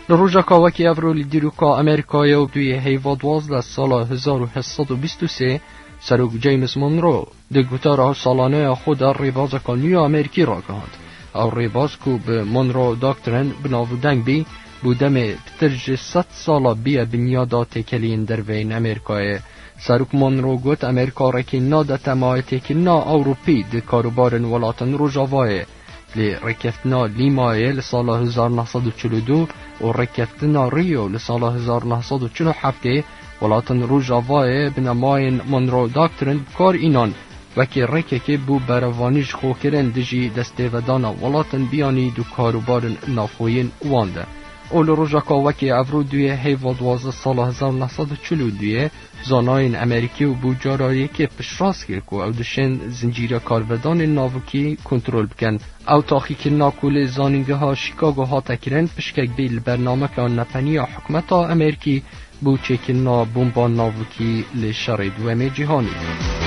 لروجا کاوکی افرولی دیروکا امریکای و دوی هیواد 12 سال 1823 سروک جیمز مونرو دگوتار سالانه خود ریباز کانیو امریکی را گهاند. او ریباز کو به مونرو داکترین بناودنگ بی بودم پترج 100 سالا بیا بنیادات کلین در وین امریکای. سروک مونرو گوت امریکا رکی ناده تمایتی که نا اوروپی ده کاروبارن ولاتن روژاوای لی رکفتنا لیمایه لسال 1942 و رکفتنا ریو لسال 1947 ولاتن روژاوای بناماین مونرو داکترین بکار اینان وکی رکه که بو بروانیش خوکرن دجی دسته ودانا ولاتن بیانی دو کاروبارن نافوین وانده. اول روژاکا وکی افرو دوی هیواد 12 سال 1942 زاناین امریکی و بو جارایی که پشراس گیر کو او دشن زنجیر کارودان ناوکی کنترل بکن او تاخی که ناکول زانینگه ها شیکاگو ها تکرن پشکک بیل برنامه که نپنی حکمتا امریکی بو چکن نا بومبان ناوکی لشر دوم جهانی.